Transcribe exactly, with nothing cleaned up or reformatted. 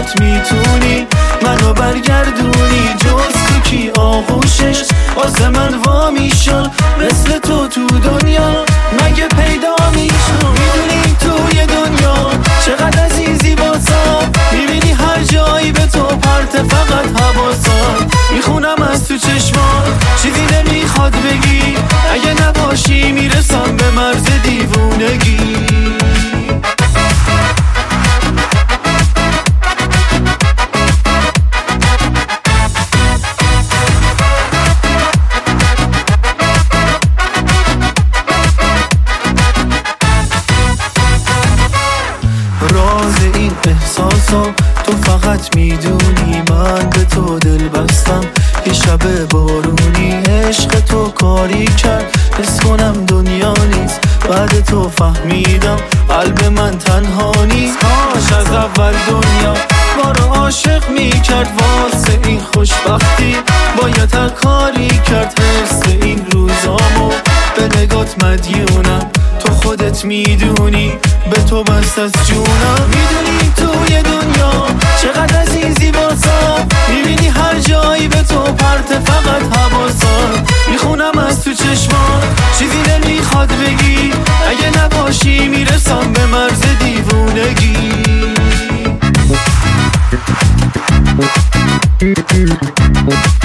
فقط میتونی منو برگردونی. جز تو کی آغوشش واسه من وا میشن، مثل تو تو دنیا مگه پیدا میشن. میدونی توی دنیا چقدر عزیزی واسم، میبینی هر جایی به تو پرت فقط حواسم. میخونم از تو چشمان چیزی نمیخواد بگی، اگه نباشی میرسم به مرز دیوونگی. راز این احساسا تو فقط میدونی، من به تو دل بستم یه شب بارونی. عشق تو کاری کرد حس کنم دنیا نیست، بعد تو فهمیدم قلب من تنها نیست. کاش از اول دنیا ما رو عاشق میکرد، واسه این خوشبختی باید هر کاری کرد. حس این روزامو به نگات مدیونم، تو خودت میدونی به تو بست از جونم. میدونی توی دنیا چقدر عزیزی واسم، میبینی هر جایی به تو پرت فقط حواسم. میخونم از تو چشمان چیزی نمیخواد بگی، اگه نباشی میرسم به مرز دیوونگی.